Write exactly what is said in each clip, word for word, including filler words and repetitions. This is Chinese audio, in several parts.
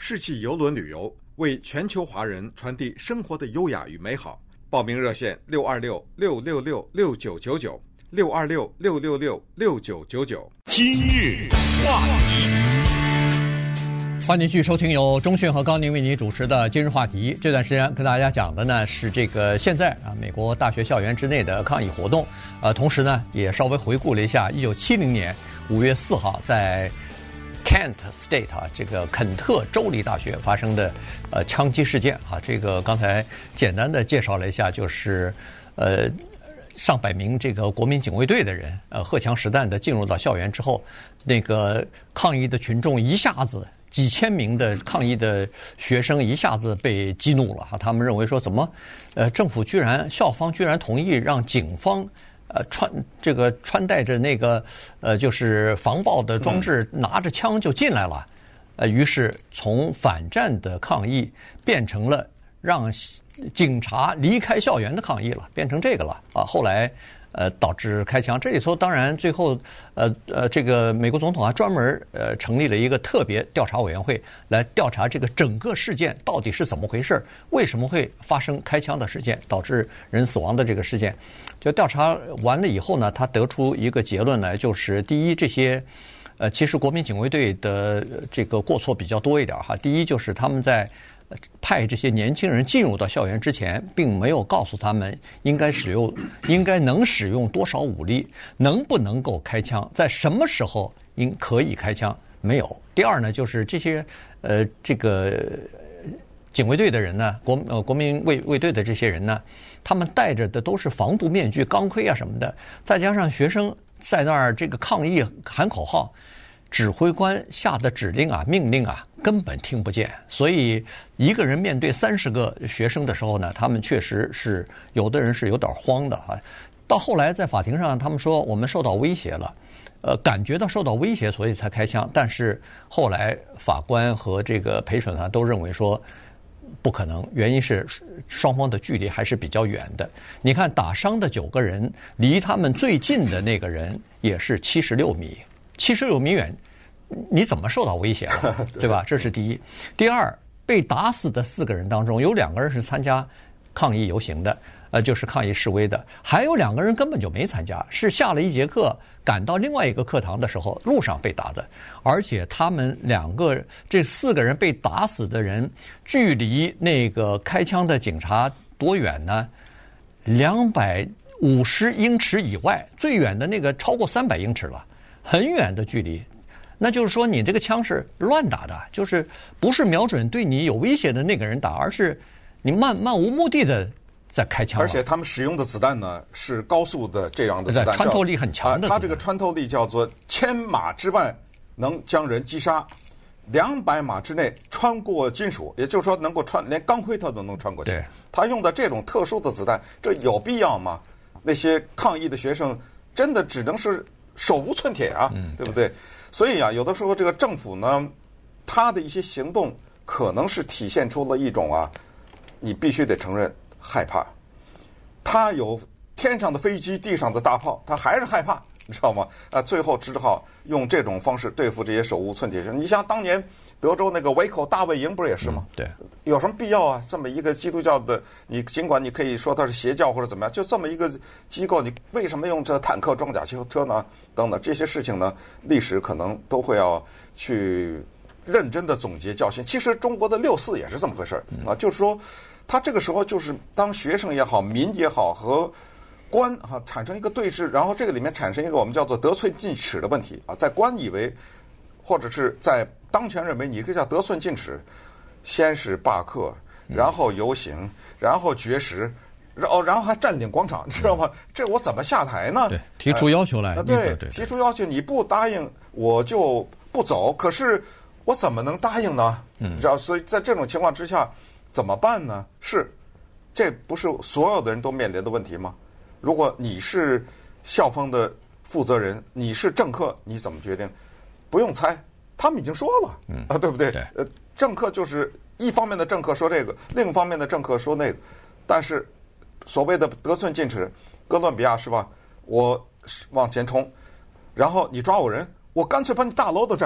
世纪邮轮旅游，为全球华人传递生活的优雅与美好。报名热线六二六六六六六九九九六二六六六六六九九九。 今日话题， 欢迎继续收听由钟迅和高宁为你主持的今日话题。这段时间跟大家讲的呢是这个现在啊美国大学校园之内的抗议活动，呃，同时呢也稍微回顾了一下一九七零年五月四号在Kent State 啊，这个肯特州立大学发生的呃枪击事件啊，这个刚才简单的介绍了一下，就是呃上百名这个国民警卫队的人呃荷枪实弹的进入到校园之后，那个抗议的群众一下子几千名的抗议的学生一下子被激怒了哈，他们认为说怎么呃政府居然校方居然同意让警方呃，穿这个穿戴着那个呃，就是防爆的装置，拿着枪就进来了，呃，于是从反战的抗议变成了让警察离开校园的抗议了，变成这个了啊。后来呃导致开枪，这里头当然最后呃呃这个美国总统啊专门呃成立了一个特别调查委员会来调查这个整个事件到底是怎么回事，为什么会发生开枪的事件，导致人死亡的这个事件。就调查完了以后呢，他得出一个结论来，就是第一，这些呃其实国民警卫队的这个过错比较多一点哈。第一就是他们在派这些年轻人进入到校园之前，并没有告诉他们应该使用应该能使用多少武力，能不能够开枪，在什么时候应可以开枪，没有。第二呢，就是这些呃这个警卫队的人呢，国呃国民卫卫队的这些人呢，他们戴着的都是防毒面具、钢盔啊什么的，再加上学生在那儿这个抗议喊口号，指挥官下的指令啊、命令啊，根本听不见。所以一个人面对三十个学生的时候呢，他们确实是有的人是有点慌的啊。到后来在法庭上，他们说我们受到威胁了，呃，感觉到受到威胁，所以才开枪。但是后来法官和这个陪审团都认为说不可能，原因是双方的距离还是比较远的。你看打伤的九个人，离他们最近的那个人也是七十六米，七十六米远，你怎么受到威胁了，对吧？这是第一。第二，被打死的四个人当中，有两个人是参加抗议游行的，呃，就是抗议示威的，还有两个人根本就没参加，是下了一节课赶到另外一个课堂的时候路上被打的。而且他们两个这四个人被打死的人，距离那个开枪的警察多远呢？两百五十英尺以外，最远的那个超过三百英尺了，很远的距离。那就是说你这个枪是乱打的，就是不是瞄准对你有威胁的那个人打，而是你漫漫无目的的在开枪。 而且他们使用的子弹呢是高速的这样的子弹， 穿透力很强的、 啊、它这个穿透力叫做千码之外能将人击杀，两百码之内穿过金属，也就是说能够穿连钢盔它都能穿过去。 对， 他用的这种特殊的子弹，这有必要吗？那些抗议的学生真的只能是手无寸铁啊， 嗯、 对不对？所以啊，有的时候这个政府呢，他的一些行动可能是体现出了一种啊，你必须得承认害怕。他有天上的飞机、地上的大炮，他还是害怕，你知道吗？啊，最后只好用这种方式对付这些手无寸铁人。你像当年德州那个维口大卫营不是也是吗？ 嗯、对， 有什么必要啊？这么一个基督教的，你尽管你可以说它是邪教或者怎么样，就这么一个机构，你为什么用这坦克、装甲车呢？等等这些事情呢，历史可能都会要去认真的总结教训。其实中国的六四也是这么回事儿啊，就是说，他这个时候就是当学生也好，民也好和官啊产生一个对峙，然后这个里面产生一个我们叫做得寸进尺的问题啊，在官以为或者是在当权认为你这叫得寸进尺，先是罢课，然后游行，然后绝食，然后然后还占领广场，你知道吗？这我怎么下台呢？ 对，提出要求来， 呃、对, 对，提出要求，你不答应我就不走。可是我怎么能答应呢？嗯，你知道，所以在这种情况之下怎么办呢？是，这不是所有的人都面临的问题吗？如果你是校方的负责人，你是政客，你怎么决定？不用猜，他们已经说了，嗯啊，对不对？ 对， 呃，政客就是一方面的政客说这个，另一方面的政客说那个，但是所谓的得寸进尺，哥伦比亚是吧？我往前冲，然后你抓我人，我干脆把你大楼都占了，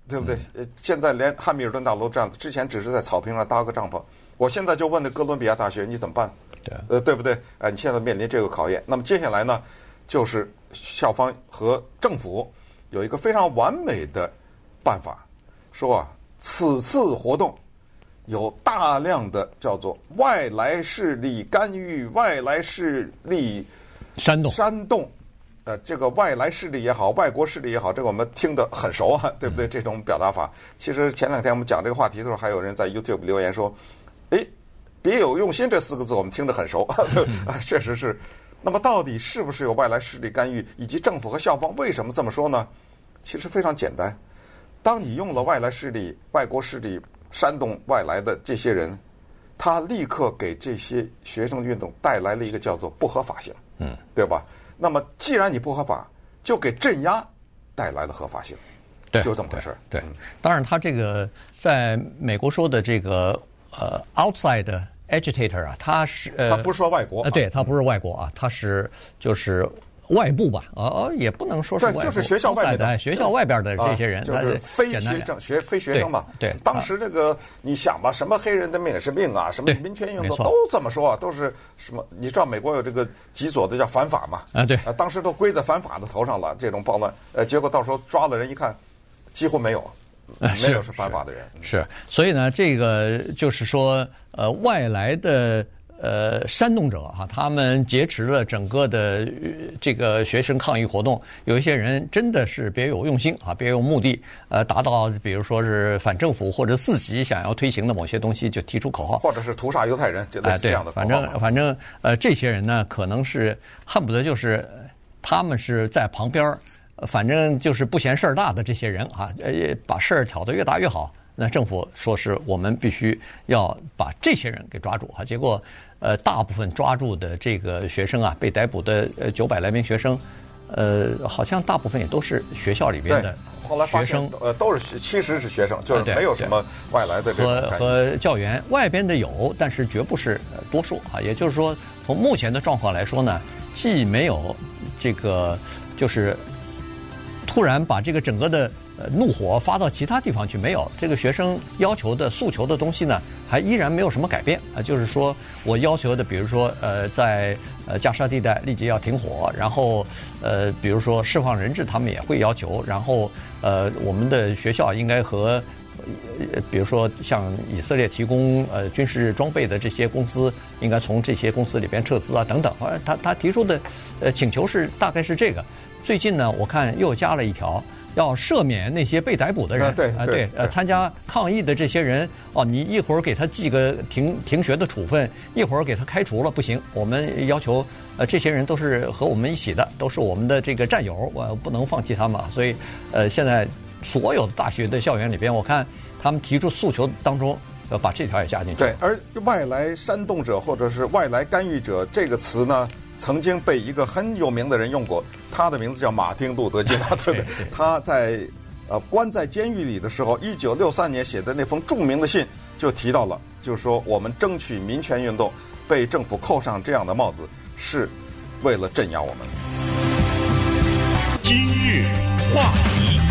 对不对？呃，现在连汉密尔顿大楼这样，之前只是在草坪上搭个帐篷，我现在就问那哥伦比亚大学你怎么办？ 对， 呃，对不对？哎，你现在面临这个考验。那么接下来呢，就是校方和政府有一个非常完美的办法，说啊，此次活动有大量的叫做外来势力干预、外来势力煽动煽动。呃，这个外来势力也好，外国势力也好，这个我们听得很熟啊，对不对？这种表达法，其实前两天我们讲这个话题的时候，还有人在 YouTube 留言说：“哎，别有用心这四个字我们听得很熟，对，确实是。那么到底是不是有外来势力干预，以及政府和校方为什么这么说呢？其实非常简单，当你用了外来势力、外国势力煽动外来的这些人，他立刻给这些学生运动带来了一个叫做不合法性，嗯，对吧？那么既然你不合法，就给镇压带来了合法性， 对， 就这么回事。 对，当然他这个在美国说的这个呃 outside agitator 啊，他是呃他不是说外国， 呃，对他不是外国啊，他是就是外部吧，呃呃，也不能说是外部， 就是学校外边的学校外边的这些人， 就是非学生学非学生嘛。 对， 当时这个你想吧，什么黑人的命也是命啊，什么民权运动都这么说啊，都是什么？你知道美国有这个极左的叫反法嘛？ 啊，对， 啊，当时都归在反法的头上了，这种暴乱，呃，结果到时候抓了人一看，几乎没有。没有是反法的人， 是，所以呢，这个就是说，呃，外来的呃煽动者哈，他们劫持了整个的这个学生抗议活动，有一些人真的是别有用心啊，别有目的，呃，达到比如说是反政府或者自己想要推行的某些东西，就提出口号， 或者是屠杀犹太人，就类似这样的口号。 哎，对，反正反正呃，这些人呢，可能是恨不得就是他们是在旁边。反正就是不嫌事儿大的这些人啊，呃，把事儿挑得越大越好。那政府说是我们必须要把这些人给抓住哈。结果，呃，大部分抓住的这个学生啊，被逮捕的呃九百来名学生，呃，好像大部分也都是学校里边的学生， 呃，都是其实是学生，就是没有什么外来的这和和教员，外边的有，但是绝不是多数啊。也就是说，从目前的状况来说呢，既没有这个就是。突然把这个整个的呃怒火发到其他地方去，没有这个学生要求的诉求的东西呢，还依然没有什么改变啊。就是说我要求的，比如说呃，在呃加沙地带立即要停火，然后呃，比如说释放人质，他们也会要求，然后呃，我们的学校应该和。呃，比如说像以色列提供呃军事装备的这些公司，应该从这些公司里边撤资啊，等等。他他提出的呃请求是大概是这个。最近呢，我看又加了一条，要赦免那些被逮捕的人。 啊、对啊，对，呃，参加抗议的这些人，哦，你一会儿给他记个停停学的处分，一会儿给他开除了，不行。我们要求，呃，这些人都是和我们一起的，都是我们的这个战友，我不能放弃他们。所以，呃，现在。所有的大学的校园里边，我看他们提出诉求当中，要把这条也加进去。 对，而外来煽动者或者是外来干预者这个词呢，曾经被一个很有名的人用过，他的名字叫马丁·路德·金，对不对？他在呃关在监狱里的时候，一九六三年写的那封著名的信就提到了，就是说我们争取民权运动被政府扣上这样的帽子，是为了镇压我们。 今日话题。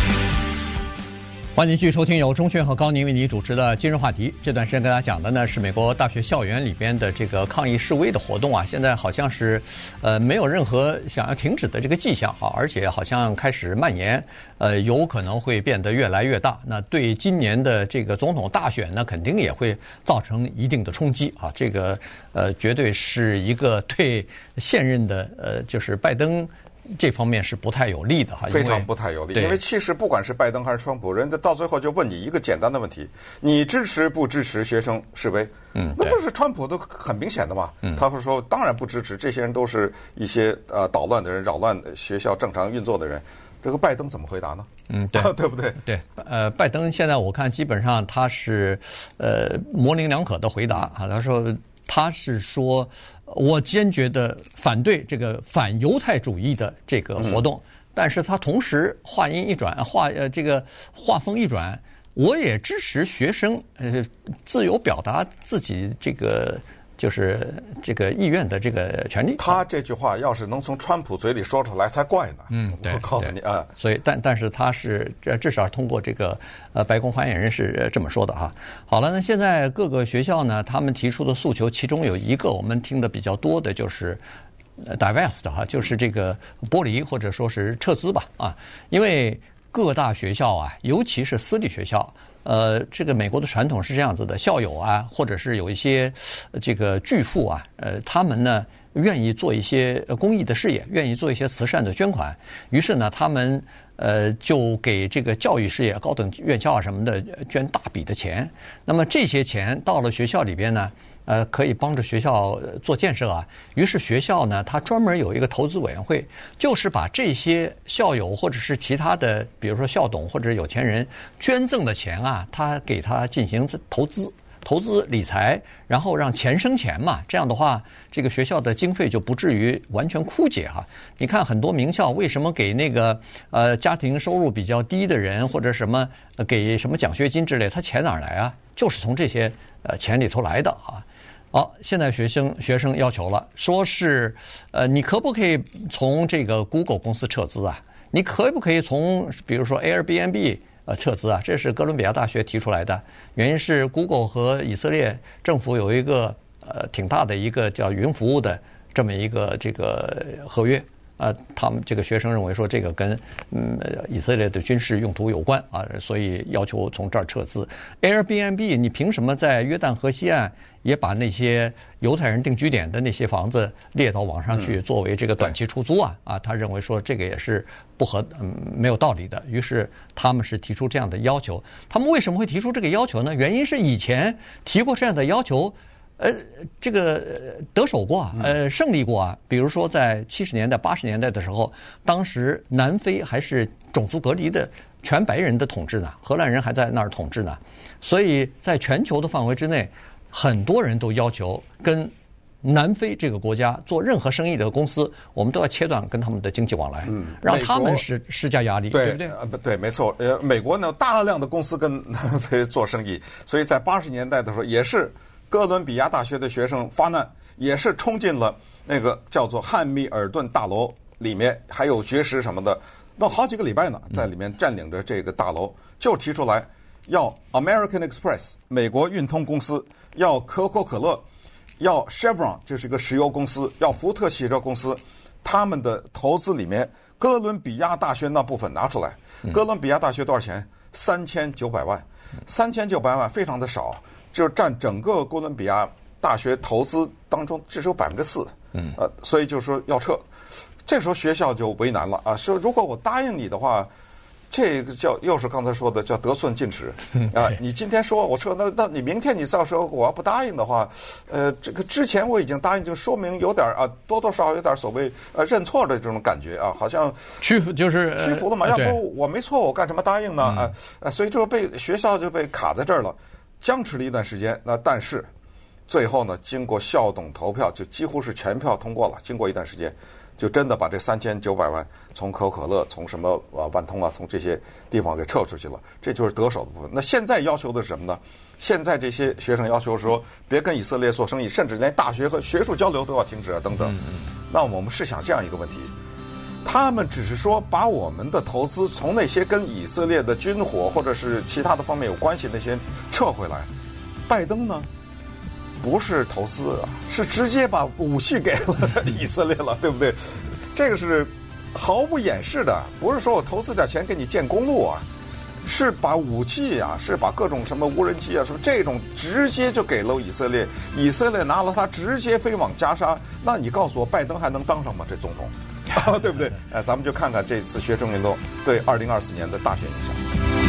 欢迎继续收听由钟迅和高宁为你主持的今日话题。这段时间跟大家讲的呢是美国大学校园里边的这个抗议示威的活动啊，现在好像是呃没有任何想要停止的这个迹象啊，而且好像开始蔓延，呃有可能会变得越来越大。那对今年的这个总统大选呢，肯定也会造成一定的冲击啊。这个呃绝对是一个对现任的呃就是拜登。这方面是不太有利的哈， 非常不太有利。因为其实不管是拜登还是川普，人家到最后就问你一个简单的问题：你支持不支持学生示威？嗯，那不是川普都很明显的嘛？嗯，他会说当然不支持，这些人都是一些呃捣乱的人，扰乱学校正常运作的人。这个拜登怎么回答呢？ 嗯，对， 对不对？ 对，呃，拜登现在我看基本上他是呃模棱两可的回答啊，他说。他是说，我坚决的反对这个反犹太主义的这个活动，嗯、但是他同时话音一转，话呃这个话锋一转，我也支持学生呃自由表达自己这个就是这个意愿的这个权利。 他这句话要是能从川普嘴里说出来才怪呢。 嗯，对， 我告诉你啊。 所以，但但是他是至少通过这个呃白宫发言人是这么说的哈。好了，那现在各个学校呢，他们提出的诉求，其中有一个我们听的比较多的就是。divest 哈，就是这个剥离或者说是撤资吧啊，因为各大学校啊，尤其是私立学校，呃，这个美国的传统是这样子的，校友啊，或者是有一些这个巨富啊，呃，他们呢愿意做一些公益的事业，愿意做一些慈善的捐款，于是呢，他们呃就给这个教育事业、高等院校啊什么的捐大笔的钱。那么这些钱到了学校里边呢。呃，可以帮着学校做建设啊。于是学校呢，它专门有一个投资委员会，就是把这些校友或者是其他的，比如说校董或者有钱人捐赠的钱啊，他给他进行投资、投资理财，然后让钱生钱嘛。这样的话，这个学校的经费就不至于完全枯竭哈。你看很多名校为什么给那个呃家庭收入比较低的人或者什么、呃、给什么奖学金之类，他钱哪来啊？就是从这些呃钱里头来的啊。好，现在学生学生要求了，说是，呃，你可不可以从这个 Google 公司撤资啊？你可不可以从比如说 Airbnb 呃撤资啊？这是哥伦比亚大学提出来的，原因是 Google 和以色列政府有一个呃挺大的一个叫云服务的这么一个这个合约。啊，他们这个学生认为说这个跟嗯以色列的军事用途有关啊，所以要求从这儿撤资。Airbnb 你凭什么在约旦河西岸也把那些犹太人定居点的那些房子列到网上去作为这个短期出租啊？啊，他认为说这个也是不合嗯没有道理的，于是他们是提出这样的要求。他们为什么会提出这个要求呢？原因是以前提过这样的要求。呃，这个得手过啊，呃，胜利过啊。比如说，在七十年代、八十年代的时候，当时南非还是种族隔离的全白人的统治呢，荷兰人还在那儿统治呢，所以在全球的范围之内，很多人都要求跟南非这个国家做任何生意的公司，我们都要切断跟他们的经济往来，嗯、让他们施施加压力， 对对不对？ 呃，对，没错。呃，美国呢，大量的公司跟南非做生意，所以在八十年代的时候也是。哥伦比亚大学的学生发难，也是冲进了那个叫做汉密尔顿大楼里面，还有绝食什么的，弄好几个礼拜呢，在里面占领着这个大楼，就提出来要 American Express 美国运通公司，要可口可乐，要 Chevron 这是一个石油公司，要福特汽车公司，他们的投资里面哥伦比亚大学那部分拿出来。哥伦比亚大学多少钱？三千九百万，三千九百万非常的少。就占整个哥伦比亚大学投资当中只有百分之四，嗯，呃，所以就是说要撤，这时候学校就为难了啊，说如果我答应你的话，这个叫又是刚才说的叫得寸进尺啊，你今天说我撤，那那你明天你再说我要不答应的话，呃，这个之前我已经答应，就说明有点啊，多多少少有点所谓呃认错的这种感觉啊，好像屈服就是屈服了嘛，要不我没错，我干什么答应呢啊？啊，所以就被学校就被卡在这儿了。僵持了一段时间，那但是最后呢，经过校董投票，就几乎是全票通过了。经过一段时间，就真的把这三千九百万从可口可乐、从什么啊万通啊，从这些地方给撤出去了。这就是得手的部分。那现在要求的是什么呢？现在这些学生要求说，别跟以色列做生意，甚至连大学和学术交流都要停止啊，等等。那我们试想这样一个问题。他们只是说把我们的投资从那些跟以色列的军火或者是其他的方面有关系那些撤回来，拜登呢不是投资啊，是直接把武器给了以色列了，对不对？这个是毫不掩饰的，不是说我投资点钱给你建公路啊，是把武器啊，是把各种什么无人机啊什么这种直接就给了以色列，以色列拿了它直接飞往加沙，那你告诉我拜登还能当上吗？这总统？对不对？哎，咱们就看看这次学生运动对二零二四年的大选影响。